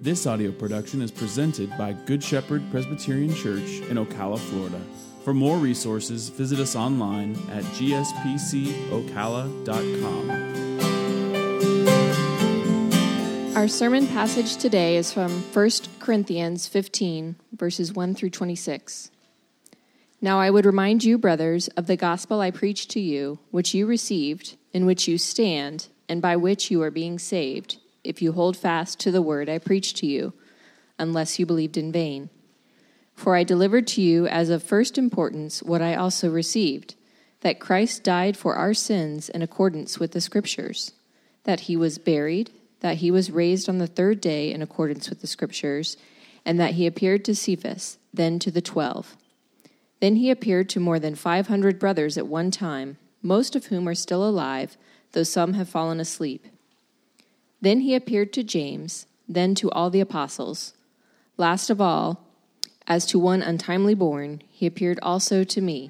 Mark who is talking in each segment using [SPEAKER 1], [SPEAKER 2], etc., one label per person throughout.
[SPEAKER 1] This audio production is presented by Good Shepherd Presbyterian Church in Ocala, Florida. For more resources, visit us online at gspcocala.com.
[SPEAKER 2] Our sermon passage today is from 1 Corinthians 15, verses 1 through 26. Now I would remind you, brothers, of the gospel I preached to you, which you received, in which you stand, and by which you are being saved, if you hold fast to the word I preached to you, unless you believed in vain. For I delivered to you as of first importance what I also received, that Christ died for our sins in accordance with the Scriptures, that he was buried, that he was raised on the third day in accordance with the Scriptures, and that he appeared to Cephas, then to the 12. Then he appeared to more than 500 brothers at one time, most of whom are still alive, though some have fallen asleep. Then he appeared to James, then to all the apostles. Last of all, as to one untimely born, he appeared also to me.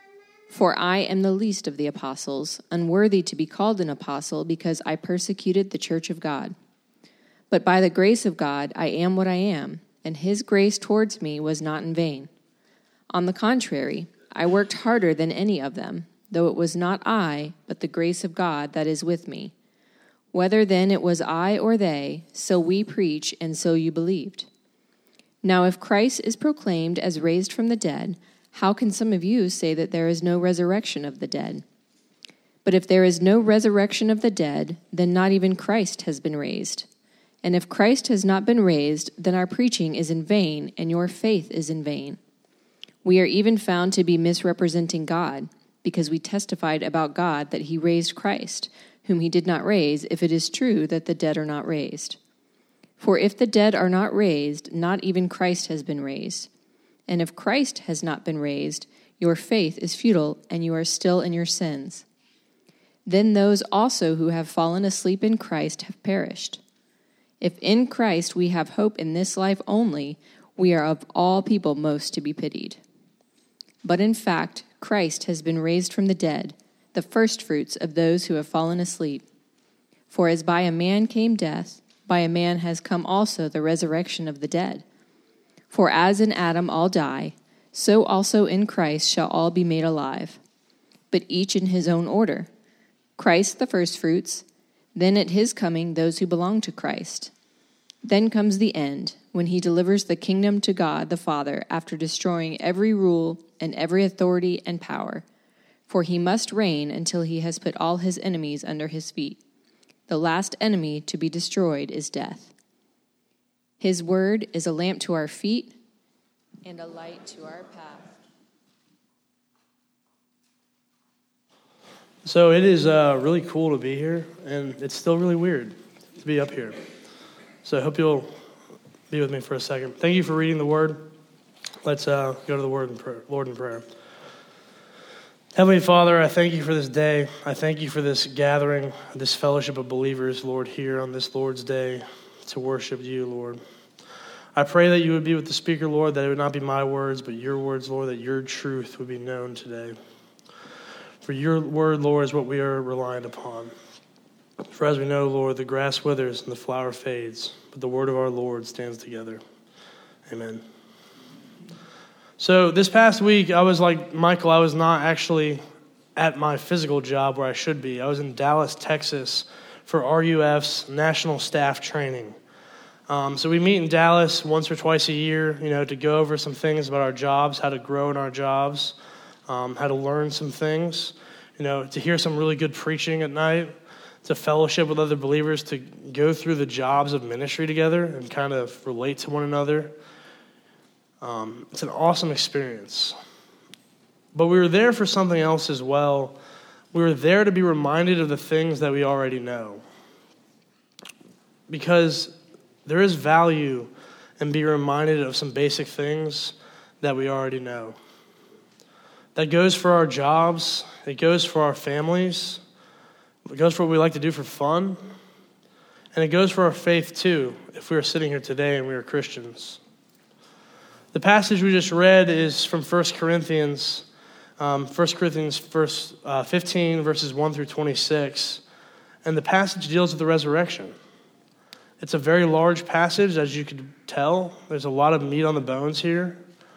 [SPEAKER 2] For I am the least of the apostles, unworthy to be called an apostle, because I persecuted the church of God. But by the grace of God I am what I am, and his grace towards me was not in vain. On the contrary, I worked harder than any of them, though it was not I, but the grace of God that is with me. Whether then it was I or they, so we preach, and so you believed. Now if Christ is proclaimed as raised from the dead, how can some of you say that there is no resurrection of the dead? But if there is no resurrection of the dead, then not even Christ has been raised. And if Christ has not been raised, then our preaching is in vain, and your faith is in vain. We are even found to be misrepresenting God, because we testified about God that he raised Christ, whom he did not raise, if it is true that the dead are not raised. For if the dead are not raised, not even Christ has been raised. And if Christ has not been raised, your faith is futile, and you are still in your sins. Then those also who have fallen asleep in Christ have perished. If in Christ we have hope in this life only, we are of all people most to be pitied. But in fact, Christ has been raised from the dead, the firstfruits of those who have fallen asleep. For as by a man came death, by a man has come also the resurrection of the dead. For as in Adam all die, so also in Christ shall all be made alive, but each in his own order. Christ the firstfruits, then at his coming those who belong to Christ. Then comes the end, when he delivers the kingdom to God the Father after destroying every rule and every authority and power. For he must reign until he has put all his enemies under his feet. The last enemy to be destroyed is death. His word is a lamp to our feet and a light to our path.
[SPEAKER 3] So it is really cool to be here, and it's still really weird to be up here. So I hope you'll be with me for a second. Thank you for reading the word. Let's go to the word in prayer, Lord in prayer. Heavenly Father, I thank you for this day. I thank you for this gathering, this fellowship of believers, Lord, here on this Lord's day to worship you, Lord. I pray that you would be with the speaker, Lord, that it would not be my words, but your words, Lord, that your truth would be known today. For your word, Lord, is what we are relying upon. For as we know, Lord, the grass withers and the flower fades, but the word of our Lord stands together. Amen. So this past week, I was like Michael, I was not actually at my physical job where I should be. I was in Dallas, Texas for RUF's national staff training. So we meet in Dallas once or twice a year, to go over some things about our jobs, how to grow in our jobs, how to learn some things, to hear some really good preaching at night, to fellowship with other believers, to go through the jobs of ministry together and kind of relate to one another. It's an awesome experience. But we were there for something else as well. We were there to be reminded of the things that we already know. Because there is value in being reminded of some basic things that we already know. That goes for our jobs. It goes for our families. It goes for what we like to do for fun. And it goes for our faith too, if we were sitting here today and we were Christians. The passage we just read is from 1 Corinthians 15, verses 1 through 26. And the passage deals with the resurrection. It's a very large passage, as you could tell. There's a lot of meat on the bones here.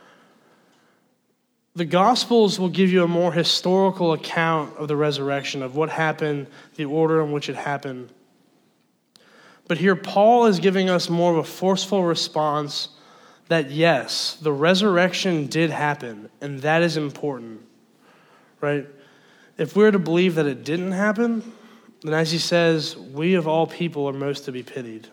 [SPEAKER 3] The Gospels will give you a more historical account of the resurrection, of what happened, the order in which it happened. But here Paul is giving us more of a forceful response that yes, the resurrection did happen, and that is important, right? If we're to believe that it didn't happen, then as he says, we of all people are most to be pitied.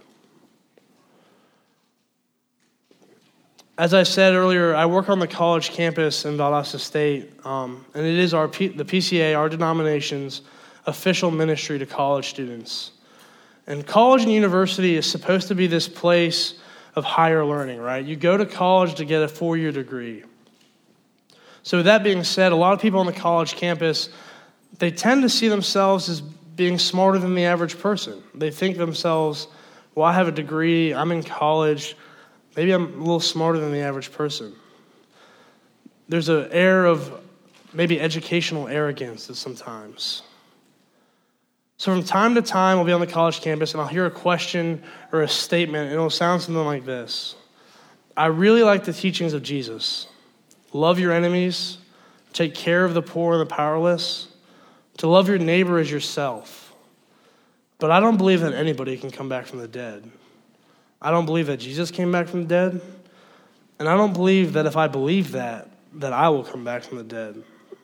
[SPEAKER 3] As I said earlier, I work on the college campus in Valdosta State, and it is the PCA, our denomination's official ministry to college students. And college and university is supposed to be this place of higher learning, right? You go to college to get a 4-year degree. So with that being said, a lot of people on the college campus, they tend to see themselves as being smarter than the average person. They think themselves, well, I have a degree, I'm in college, maybe I'm a little smarter than the average person. There's an air of maybe educational arrogance sometimes. So from time to time, I'll be on the college campus and I'll hear a question or a statement, and it'll sound something like this. I really like the teachings of Jesus. Love your enemies, take care of the poor and the powerless, to love your neighbor as yourself. But I don't believe that anybody can come back from the dead. I don't believe that Jesus came back from the dead. And I don't believe that if I believe that I will come back from the dead.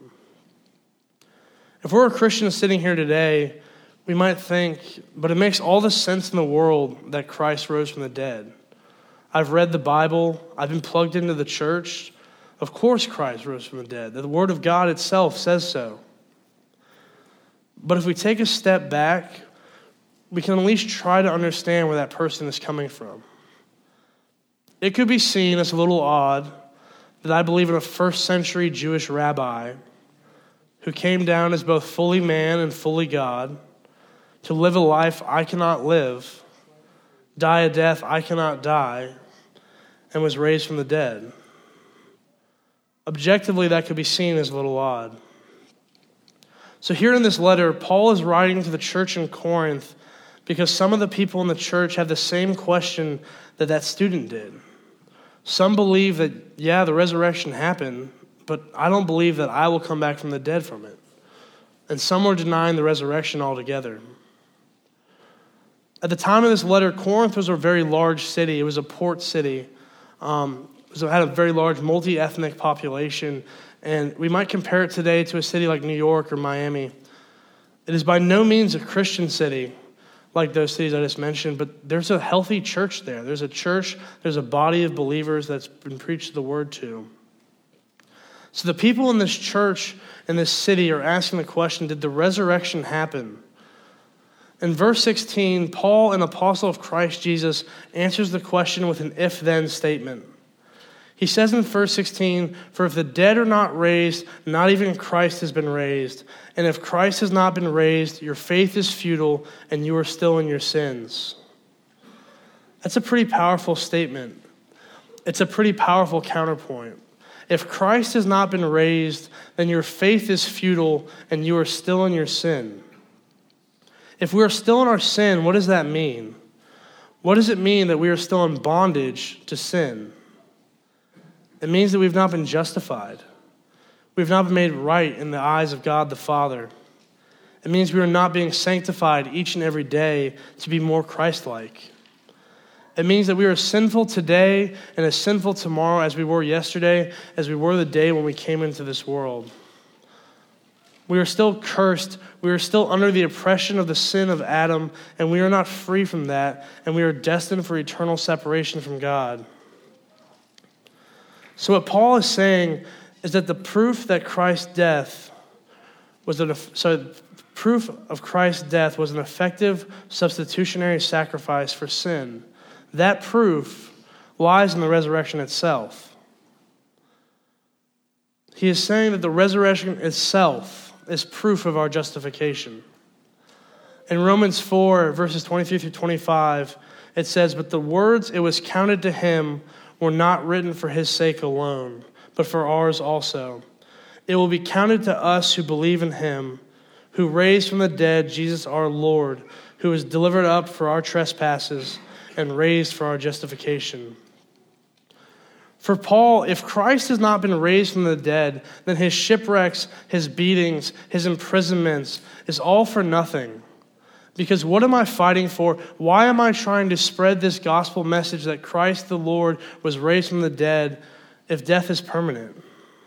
[SPEAKER 3] If we're a Christian sitting here today, we might think, but it makes all the sense in the world that Christ rose from the dead. I've read the Bible. I've been plugged into the church. Of course Christ rose from the dead. The Word of God itself says so. But if we take a step back, we can at least try to understand where that person is coming from. It could be seen as a little odd that I believe in a first century Jewish rabbi who came down as both fully man and fully God to live a life I cannot live, die a death I cannot die, and was raised from the dead. Objectively, that could be seen as a little odd. So here in this letter, Paul is writing to the church in Corinth because some of the people in the church have the same question that student did. Some believe that, yeah, the resurrection happened, but I don't believe that I will come back from the dead from it. And some are denying the resurrection altogether. At the time of this letter, Corinth was a very large city. It was a port city. So it had a very large multi-ethnic population. And we might compare it today to a city like New York or Miami. It is by no means a Christian city like those cities I just mentioned, but there's a healthy church there. There's a church, there's a body of believers that's been preached the word to. So the people in this church, in this city, are asking the question, did the resurrection happen? In verse 16, Paul, an apostle of Christ Jesus, answers the question with an if-then statement. He says in verse 16, for if the dead are not raised, not even Christ has been raised. And if Christ has not been raised, your faith is futile and you are still in your sins. That's a pretty powerful statement. It's a pretty powerful counterpoint. If Christ has not been raised, then your faith is futile and you are still in your sin. If we are still in our sin, what does that mean? What does it mean that we are still in bondage to sin? It means that we've not been justified. We've not been made right in the eyes of God the Father. It means we are not being sanctified each and every day to be more Christ-like. It means that we are sinful today and as sinful tomorrow as we were yesterday, as we were the day when we came into this world. We are still cursed. We are still under the oppression of the sin of Adam, and we are not free from that, and we are destined for eternal separation from God. So what Paul is saying is that the proof that Christ's death was proof of Christ's death was an effective substitutionary sacrifice for sin. That proof lies in the resurrection itself. He is saying that the resurrection itself is proof of our justification. In Romans 4, verses 23 through 25, it says, but the words it was counted to him were not written for his sake alone, but for ours also. It will be counted to us who believe in him, who raised from the dead Jesus our Lord, who was delivered up for our trespasses and raised for our justification. For Paul, if Christ has not been raised from the dead, then his shipwrecks, his beatings, his imprisonments is all for nothing. Because what am I fighting for? Why am I trying to spread this gospel message that Christ the Lord was raised from the dead if death is permanent?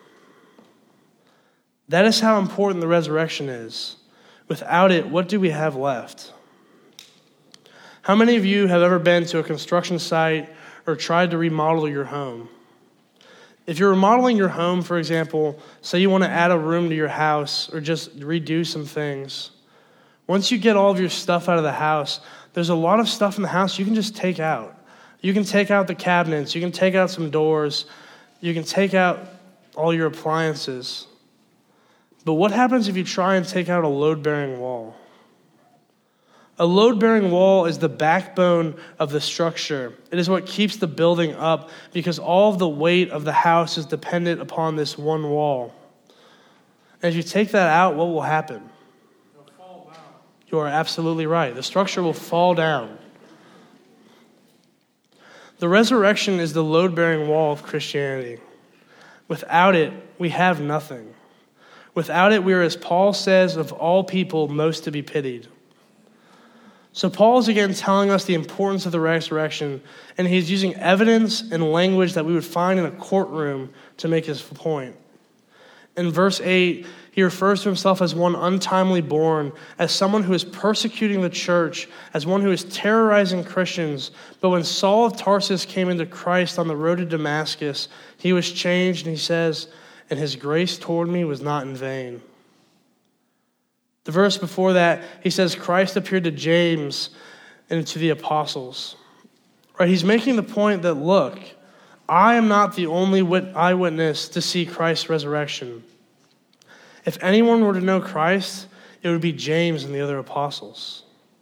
[SPEAKER 3] That is how important the resurrection is. Without it, what do we have left? How many of you have ever been to a construction site or tried to remodel your home? If you're remodeling your home, for example, say you want to add a room to your house or just redo some things, once you get all of your stuff out of the house, there's a lot of stuff in the house you can just take out. You can take out the cabinets, you can take out some doors, you can take out all your appliances. But what happens if you try and take out a load-bearing wall? A load-bearing wall is the backbone of the structure. It is what keeps the building up because all of the weight of the house is dependent upon this one wall. And if you take that out, what will happen?
[SPEAKER 4] It'll fall down.
[SPEAKER 3] You are absolutely right. The structure will fall down. The resurrection is the load-bearing wall of Christianity. Without it, we have nothing. Without it, we are, as Paul says, of all people, most to be pitied. So Paul is again telling us the importance of the resurrection, and he's using evidence and language that we would find in a courtroom to make his point. In verse 8, he refers to himself as one untimely born, as someone who is persecuting the church, as one who is terrorizing Christians. But when Saul of Tarsus came into Christ on the road to Damascus, he was changed, and he says, and his grace toward me was not in vain. The verse before that, he says, Christ appeared to James and to the apostles. Right? He's making the point that, look, I am not the only eyewitness to see Christ's resurrection. If anyone were to know Christ, it would be James and the other apostles.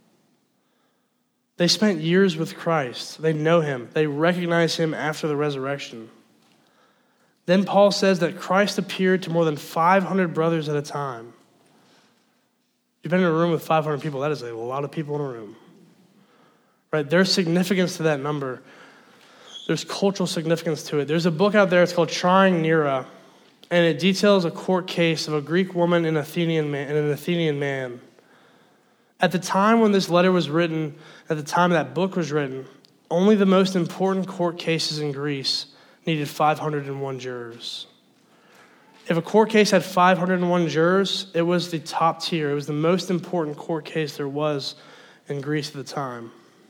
[SPEAKER 3] They spent years with Christ. They know him. They recognize him after the resurrection. Then Paul says that Christ appeared to more than 500 brothers at a time. You've been in a room with 500 people. That is a lot of people in a room. Right? There's significance to that number. There's cultural significance to it. There's a book out there, it's called Trying Nera, and it details a court case of a Greek woman and an Athenian man. At the time when this letter was written, at the time that book was written, only the most important court cases in Greece needed 501 jurors. If a court case had 501 jurors, it was the top tier. It was the most important court case there was in Greece at the time.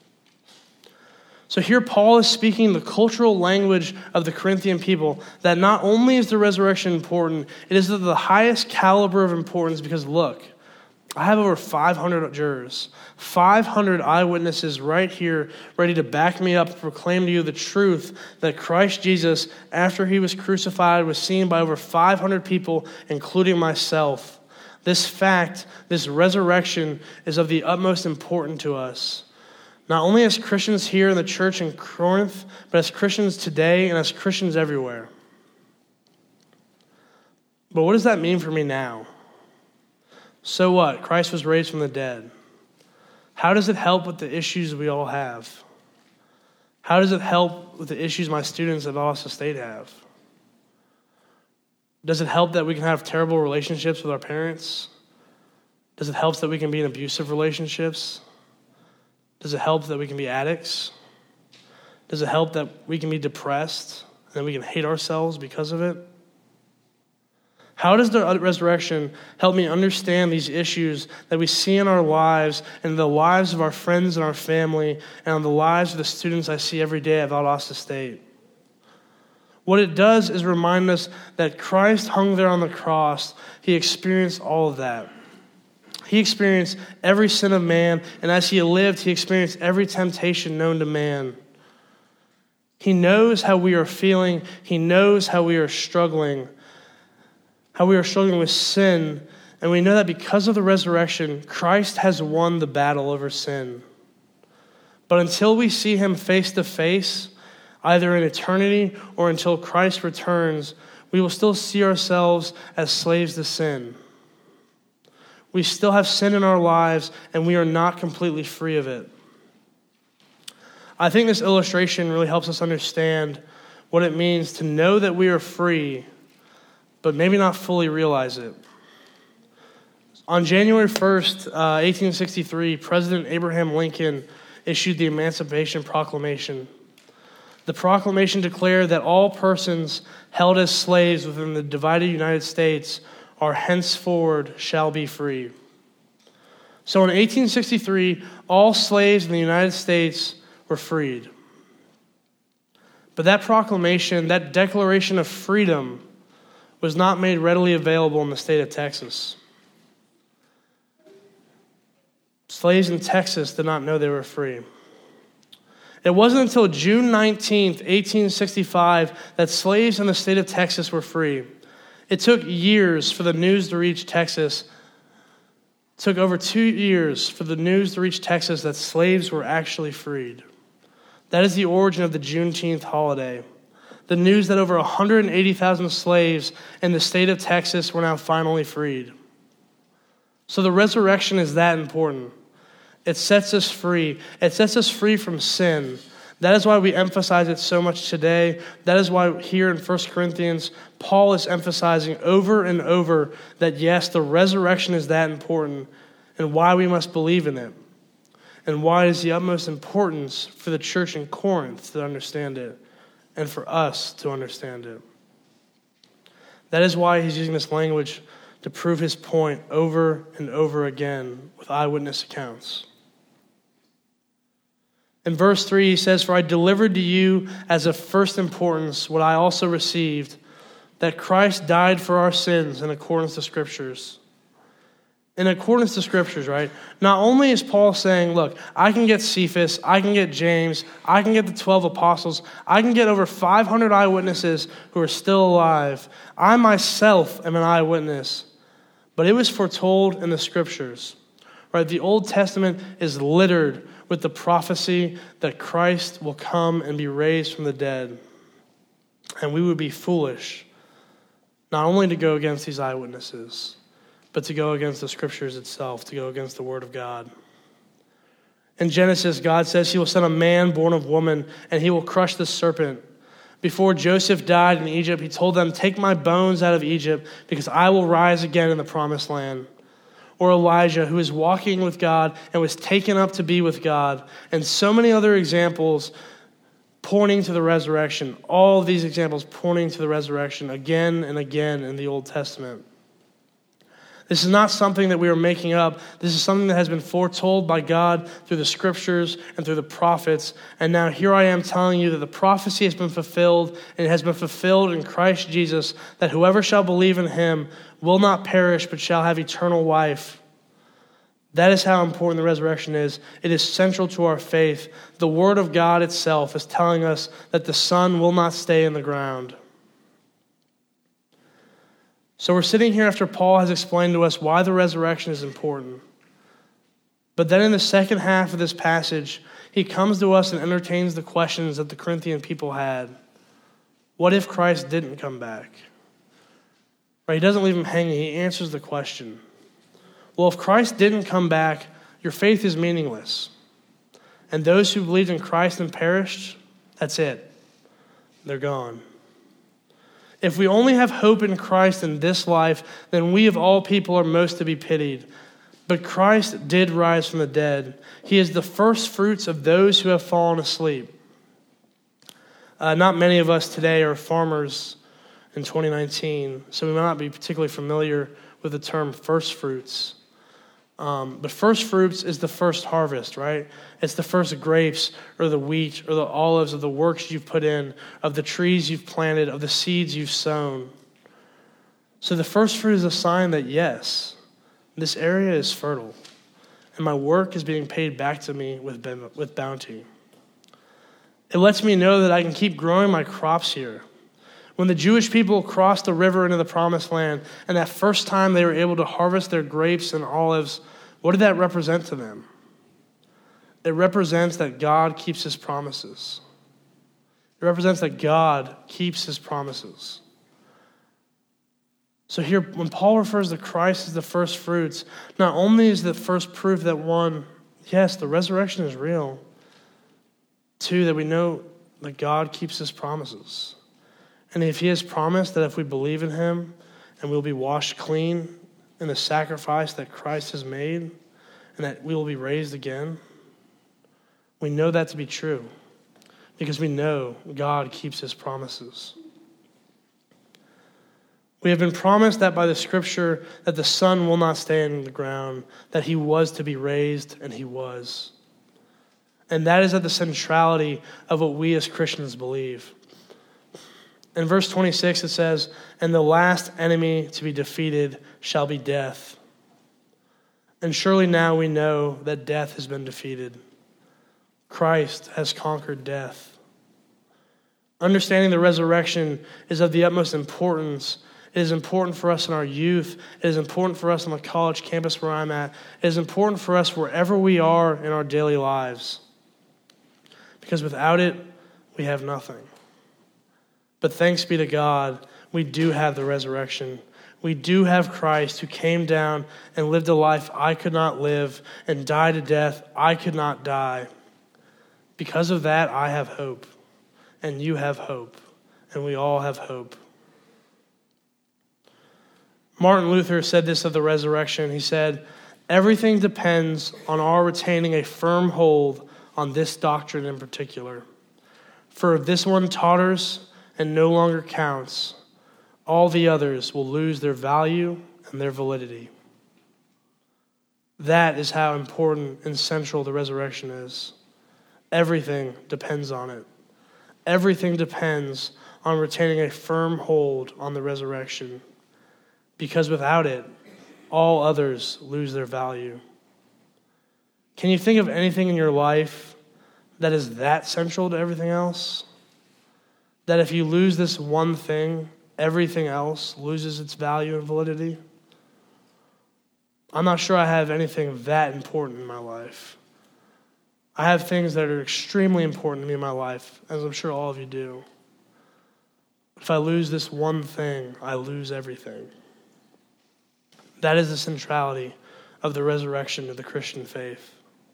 [SPEAKER 3] So here Paul is speaking the cultural language of the Corinthian people, that not only is the resurrection important, it is of the highest caliber of importance because look, I have over 500 jurors, 500 eyewitnesses right here ready to back me up and proclaim to you the truth that Christ Jesus, after he was crucified, was seen by over 500 people, including myself. This fact, this resurrection, is of the utmost importance to us. Not only as Christians here in the church in Corinth, but as Christians today and as Christians everywhere. But what does that mean for me now? So what? Christ was raised from the dead. How does it help with the issues we all have? How does it help with the issues my students at Valdosta State have? Does it help that we can have terrible relationships with our parents? Does it help that we can be in abusive relationships? Does it help that we can be addicts? Does it help that we can be depressed and we can hate ourselves because of it? How does the resurrection help me understand these issues that we see in our lives and the lives of our friends and our family and the lives of the students I see every day at Valdosta State? What it does is remind us that Christ hung there on the cross. He experienced all of that. He experienced every sin of man, and as he lived, he experienced every temptation known to man. He knows how we are feeling. He knows how we are struggling with sin. And we know that because of the resurrection, Christ has won the battle over sin. But until we see him face to face, either in eternity or until Christ returns, we will still see ourselves as slaves to sin. We still have sin in our lives, and we are not completely free of it. I think this illustration really helps us understand what it means to know that we are free, but maybe not fully realize it. On January 1st, 1863, President Abraham Lincoln issued the Emancipation Proclamation. The proclamation declared that all persons held as slaves within the divided United States are henceforward shall be free. So in 1863, all slaves in the United States were freed. But that proclamation, that declaration of freedom, was not made readily available in the state of Texas. Slaves in Texas did not know they were free. It wasn't until June 19th, 1865, that slaves in the state of Texas were free. It took years for the news to reach Texas. It took over 2 years for the news to reach Texas that slaves were actually freed. That is the origin of the Juneteenth holiday. The news that over 180,000 slaves in the state of Texas were now finally freed. So the resurrection is that important. It sets us free. It sets us free from sin. That is why we emphasize it so much today. That is why here in 1 Corinthians, Paul is emphasizing over and over that yes, the resurrection is that important and why we must believe in it. And why it is the utmost importance for the church in Corinth to understand it and for us to understand it. That is why he's using this language to prove his point over and over again with eyewitness accounts. In verse 3, he says, "For I delivered to you as of first importance what I also received, that Christ died for our sins in accordance to Scriptures." In accordance to Scriptures, right? Not only is Paul saying, look, I can get Cephas, I can get James, I can get the 12 apostles, I can get over 500 eyewitnesses who are still alive. I myself am an eyewitness. But it was foretold in the Scriptures, right? The Old Testament is littered with the prophecy that Christ will come and be raised from the dead. And we would be foolish not only to go against these eyewitnesses, but to go against the Scriptures itself, to go against the Word of God. In Genesis, God says he will send a man born of woman, and he will crush the serpent. Before Joseph died in Egypt, he told them, "Take my bones out of Egypt, because I will rise again in the promised land." Or Elijah, who was walking with God and was taken up to be with God. And so many other examples pointing to the resurrection. All of these examples pointing to the resurrection again and again in the Old Testament. This is not something that we are making up. This is something that has been foretold by God through the Scriptures and through the prophets. And now here I am telling you that the prophecy has been fulfilled, and it has been fulfilled in Christ Jesus, that whoever shall believe in him will not perish but shall have eternal life. That is how important the resurrection is. It is central to our faith. The Word of God itself is telling us that the sun will not stay in the ground. So we're sitting here after Paul has explained to us why the resurrection is important. But then in the second half of this passage, he comes to us and entertains the questions that the Corinthian people had. What if Christ didn't come back? Right? He doesn't leave them hanging. He answers the question. Well, if Christ didn't come back, your faith is meaningless. And those who believed in Christ and perished, that's it. They're gone. If we only have hope in Christ in this life, then we of all people are most to be pitied. But Christ did rise from the dead. He is the first fruits of those who have fallen asleep. Not many of us today are farmers in 2019, so we might not be particularly familiar with the term first fruits. But first fruits is the first harvest, right? It's the first grapes or the wheat or the olives of the works you've put in, of the trees you've planted, of the seeds you've sown. So the first fruit is a sign that, yes, this area is fertile, and my work is being paid back to me with bounty. It lets me know that I can keep growing my crops here. When the Jewish people crossed the river into the promised land, and that first time they were able to harvest their grapes and olives, what did that represent to them? It represents that God keeps his promises. It represents that God keeps his promises. So here, when Paul refers to Christ as the first fruits, not only is the first proof that one, yes, the resurrection is real, Two, that we know that God keeps his promises. And if he has promised that if we believe in him and we'll be washed clean in the sacrifice that Christ has made and that we will be raised again, we know that to be true because we know God keeps his promises. We have been promised that by the scripture that the sun will not stay in the ground, that he was to be raised, and he was. And that is at the centrality of what we as Christians believe. In verse 26 it says, "And the last enemy to be defeated shall be death." And surely now we know that death has been defeated. Christ has conquered death. Understanding the resurrection is of the utmost importance. It is important for us in our youth. It is important for us on the college campus where I'm at. It is important for us wherever we are in our daily lives. Because without it, we have nothing. But thanks be to God, we do have the resurrection. We do have Christ who came down and lived a life I could not live and died a death I could not die. Because of that, I have hope. And you have hope. And we all have hope. Martin Luther said this of the resurrection. He said, "Everything depends on our retaining a firm hold on this doctrine in particular. For if this one totters and no longer counts, all the others will lose their value and their validity." That is how important and central the resurrection is. Everything depends on it. Everything depends on retaining a firm hold on the resurrection. Because without it, all others lose their value. Can you think of anything in your life that is that central to everything else? That if you lose this one thing, everything else loses its value and validity? I'm not sure I have anything that important in my life. I have things that are extremely important to me in my life, as I'm sure all of you do. If I lose this one thing, I lose everything. That is the centrality of the resurrection of the Christian faith.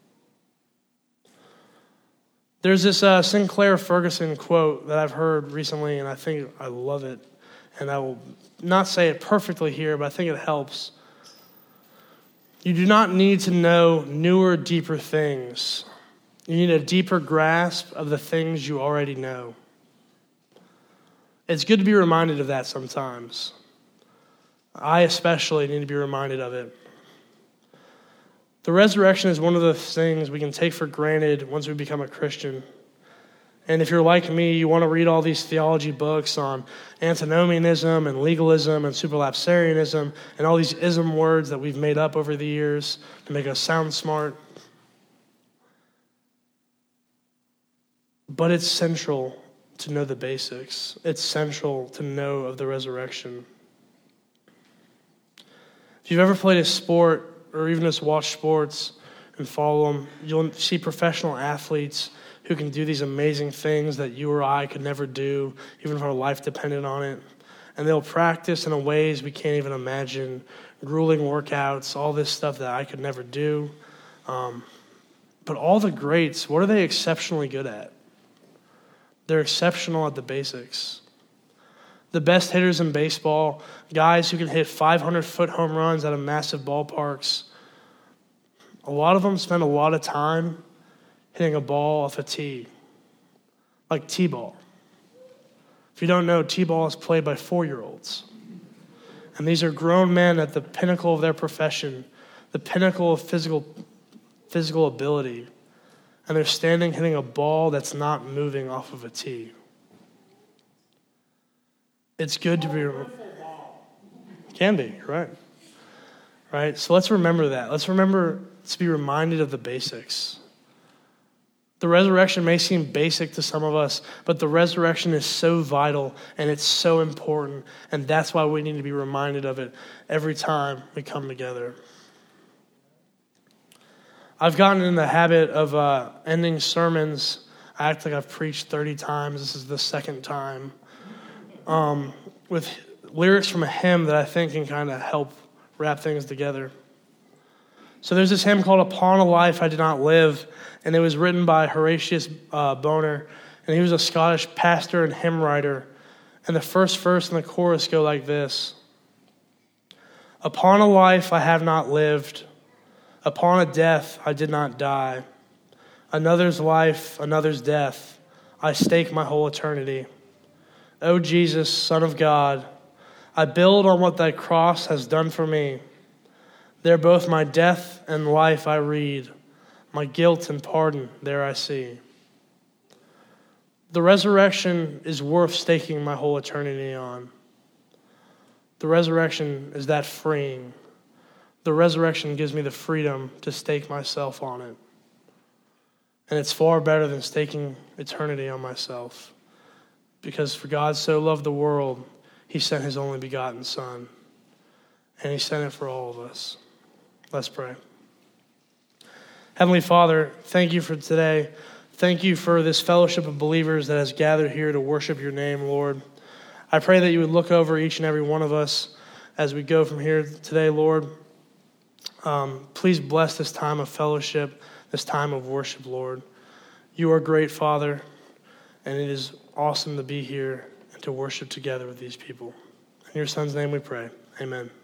[SPEAKER 3] There's this Sinclair Ferguson quote that I've heard recently, and I think I love it. And I will not say it perfectly here, but I think it helps. You do not need to know newer, deeper things. You need a deeper grasp of the things you already know. It's good to be reminded of that sometimes. I especially need to be reminded of it. The resurrection is one of the things we can take for granted once we become a Christian. And if you're like me, you want to read all these theology books on antinomianism and legalism and superlapsarianism and all these ism words that we've made up over the years to make us sound smart. But it's central to know the basics. It's central to know of the resurrection. If you've ever played a sport or even just watch sports and follow them, you'll see professional athletes who can do these amazing things that you or I could never do, even if our life depended on it. And they'll practice in ways we can't even imagine, grueling workouts, all this stuff that I could never do. But all the greats, what are they exceptionally good at? They're exceptional at the basics. The best hitters in baseball, guys who can hit 500-foot home runs out of massive ballparks, a lot of them spend a lot of time hitting a ball off a tee, like t-ball. If you don't know, t-ball is played by 4-year-olds. And these are grown men at the pinnacle of their profession, the pinnacle of physical ability. And they're standing hitting a ball that's not moving off of a tee. It's good to be... Can be, right. Right? So let's remember that. Let's remember to be reminded of the basics. The resurrection may seem basic to some of us, but the resurrection is so vital and it's so important, and that's why we need to be reminded of it every time we come together. I've gotten in the habit of ending sermons. I act like I've preached 30 times. This is the second time. With lyrics from a hymn that I think can kind of help wrap things together. So there's this hymn called Upon a Life I Did Not Live, and it was written by Horatius Bonar, and he was a Scottish pastor and hymn writer. And the first verse and the chorus go like this. Upon a life I have not lived, upon a death I did not die. Another's life, another's death, I stake my whole eternity. O Jesus, Son of God, I build on what thy cross has done for me. There both my death and life I read, my guilt and pardon there I see. The resurrection is worth staking my whole eternity on. The resurrection is that freeing. The resurrection gives me the freedom to stake myself on it. And it's far better than staking eternity on myself. Because for God so loved the world, he sent his only begotten Son. And he sent it for all of us. Let's pray. Heavenly Father, thank you for today. Thank you for this fellowship of believers that has gathered here to worship your name, Lord. I pray that you would look over each and every one of us as we go from here today, Lord. Please bless this time of fellowship, this time of worship, Lord. You are great, Father, and it is awesome to be here and to worship together with these people. In your Son's name we pray. Amen.